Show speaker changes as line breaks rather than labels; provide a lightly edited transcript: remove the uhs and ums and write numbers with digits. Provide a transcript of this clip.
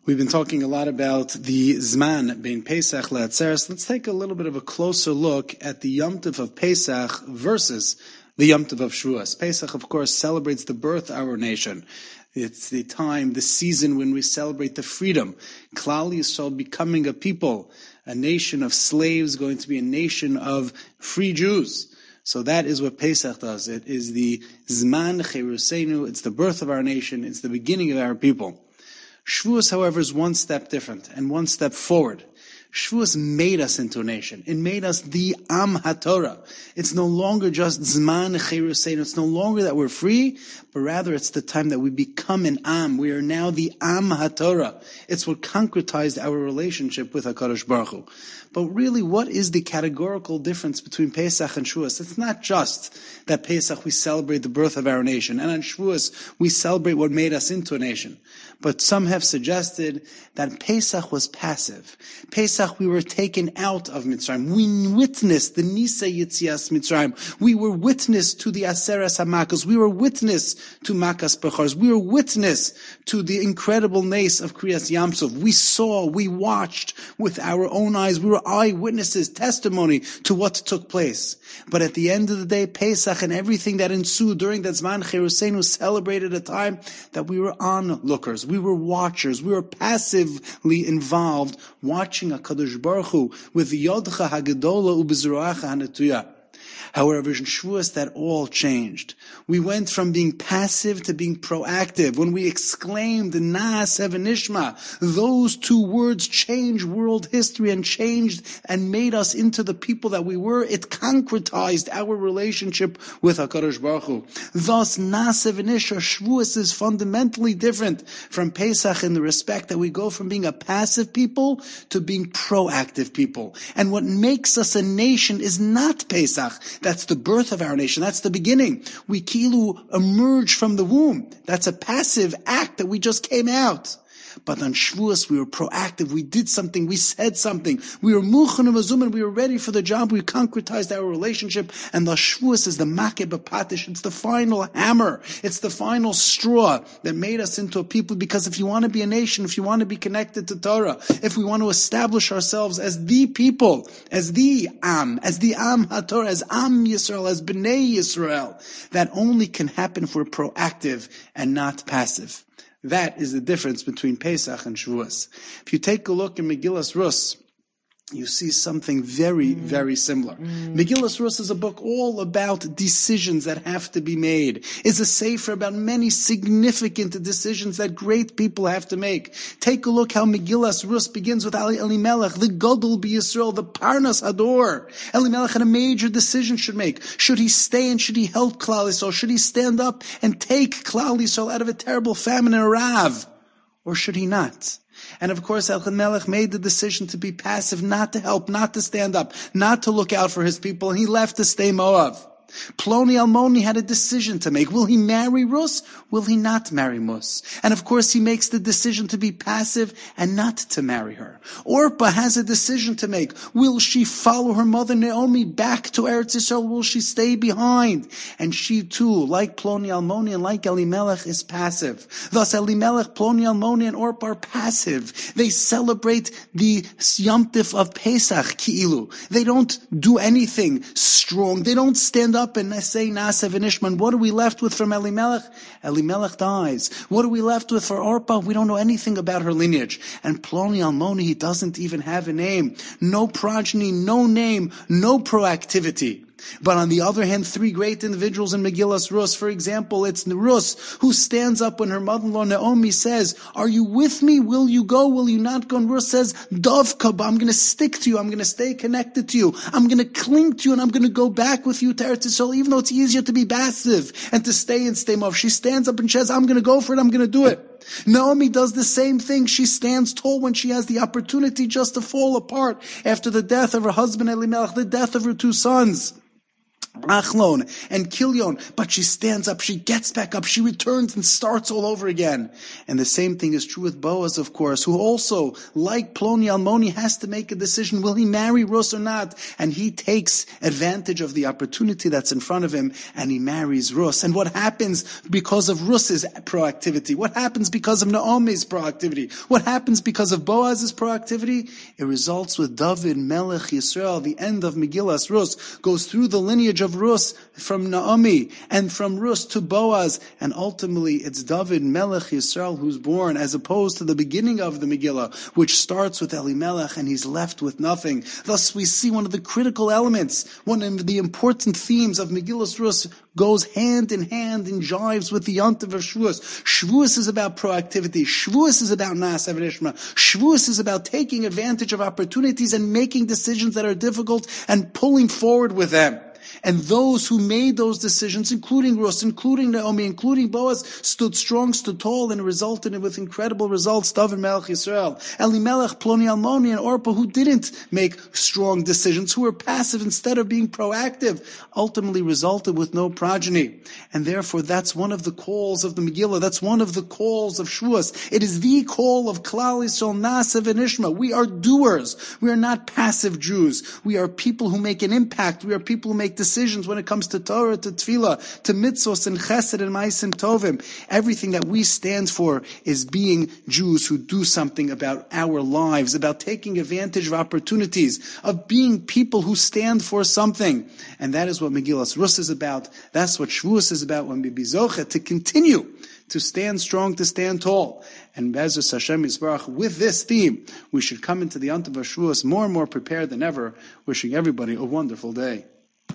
We've been talking a lot about the Zman bein Pesach le'Atzeres. Let's take a little bit of a closer look at the Yom Tov of Pesach versus the Yom Tov of Shavuos. Pesach, of course, celebrates the birth of our nation. It's the time, the season when we celebrate the freedom. Klal Yisrael becoming a people, a nation of slaves, going to be a nation of free Jews. So that is what Pesach does. It is the Zman Cheruseinu. It's the birth of our nation. It's the beginning of our people. Shavuos, however, is one step different and one step forward. Shavuos made us into a nation. It made us the Am HaTorah. It's no longer just Zman Cheruseinu. It's no longer that we're free, but rather it's the time that we become an Am. We are now the Am HaTorah. It's what concretized our relationship with HaKadosh Baruch Hu. But really, what is the categorical difference between Pesach and Shavuos? It's not just that Pesach we celebrate the birth of our nation, and on Shavuos we celebrate what made us into a nation. But some have suggested that Pesach was passive. Pesach, we were taken out of Mitzrayim. We witnessed the Nisa Yitzias Mitzrayim. We were witness to the Aseres HaMakas. We were witness to Makas Bechars. We were witness to the incredible nace of Kriyas Yamsuf. We saw, we watched with our own eyes. We were eyewitnesses, testimony to what took place. But at the end of the day, Pesach and everything that ensued during that Zman Cheruseinu celebrated a time that we were onlookers. We were watchers. We were passively involved, watching HaKadosh Baruch Hu with the Yodcha HaGedola u'Bezruacha HaNetuya. However, in Shavuos, that all changed. We went from being passive to being proactive. When we exclaimed, Na'aseh v'nishma, those two words changed world history and changed and made us into the people that we were. It concretized our relationship with HaKadosh Baruch Hu. Thus, Na'aseh v'nishma, Shavuos is fundamentally different from Pesach in the respect that we go from being a passive people to being proactive people. And what makes us a nation is not Pesach. That's the birth of our nation. That's the beginning. We kilu emerge from the womb. That's a passive act that we just came out. But on Shavuos, we were proactive. We did something. We said something. We were muchen u'mazumen. We were ready for the job. We concretized our relationship. And the Shavuos is the makeh b'patish. It's the final hammer. It's the final straw that made us into a people. Because if you want to be a nation, if you want to be connected to Torah, if we want to establish ourselves as the people, as the Am HaTorah, as Am Yisrael, as Bnei Yisrael, that only can happen if we're proactive and not passive. That is the difference between Pesach and Shavuos. If you take a look in Megillas Rus, you see something very, very similar. Megillas Rus is a book all about decisions that have to be made. It's a sefer about many significant decisions that great people have to make. Take a look how Megillas Rus begins with Elimelech, the Gadol b'Yisrael, the Parnas Hador. Elimelech had a major decision should make. Should he stay and should he help Klal Yisrael? Should he stand up and take Klal Yisrael out of a terrible famine and a rav? Or should he not? And of course, Elimelech made the decision to be passive, not to help, not to stand up, not to look out for his people, and he left to stay Moav. Ploni Almoni had a decision to make. Will he marry Rus? Will he not marry Mus? And of course, he makes the decision to be passive and not to marry her. Orpah has a decision to make. Will she follow her mother Naomi back to Eretz Yisrael? Will she stay behind? And she too, like Ploni Almoni and like Elimelech, is passive. Thus, Elimelech, Ploni Almoni, and Orpah are passive. They celebrate the Yom Tov of Pesach, Ki'ilu. They don't do anything strong. They don't stand up and say Na'aseh v'nishma. What are we left with from Elimelech? Elimelech dies. What are we left with for Orpah? We don't know anything about her lineage. And Ploni Almoni, he doesn't even have a name. No progeny, no name, no proactivity. But on the other hand, three great individuals in Megillas Rus, for example, it's Rus, who stands up when her mother-in-law Naomi says, are you with me? Will you go? Will you not go? And Rus says, Dovka, I'm going to stick to you. I'm going to stay connected to you. I'm going to cling to you and I'm going to go back with you to Eretz Yisrael, even though it's easier to be passive and to stay and stay off. She stands up and says, I'm going to go for it. I'm going to do it. Naomi does the same thing. She stands tall when she has the opportunity just to fall apart after the death of her husband Elimelech, the death of her two sons. Achlon and Kilyon, but she stands up, she gets back up, she returns and starts all over again. And the same thing is true with Boaz, of course, who also, like Ploni Almoni, has to make a decision, will he marry Rus or not? And he takes advantage of the opportunity that's in front of him, and he marries Rus. And what happens because of Rus's proactivity? What happens because of Naomi's proactivity? What happens because of Boaz's proactivity? It results with David Melech Yisrael. The end of Megillas Rus goes through the lineage of Rus from Naomi, and from Rus to Boaz, and ultimately it's David Melech Yisrael who's born, as opposed to the beginning of the Megillah, which starts with Elimelech and he's left with nothing. Thus we see one of the critical elements, one of the important themes of Megillas Rus goes hand in hand and jives with the Yontiv of Shavuos. Shavuos is about proactivity. Shavuos is about Na'aseh v'Nishma. Shavuos is about taking advantage of opportunities and making decisions that are difficult and pulling forward with them. And those who made those decisions, including Rus, including Naomi, including Boaz, stood strong, stood tall, and resulted with incredible results. David Melech Yisrael, Elimelech, Ploni Almoni, and Orpah, who didn't make strong decisions, who were passive instead of being proactive, ultimately resulted with no progeny. And therefore, that's one of the calls of the Megillah. That's one of the calls of Shavuos. It is the call of Klal Yisrael, Na'aseh v'Nishma. We are doers. We are not passive Jews. We are people who make an impact. We are people who make decisions when it comes to Torah, to Tefillah, to Mitzvos and Chesed and Ma'asim Tovim. Everything that we stand for is being Jews who do something about our lives, about taking advantage of opportunities, of being people who stand for something. And that is what Megillas Rus is about. That's what Shavuos is about, when we be zocheh to continue to stand strong, to stand tall. And Be'ezus Hashem Yisbarach, with this theme, we should come into the Yontiv of Shavuos more and more prepared than ever, wishing everybody a wonderful day.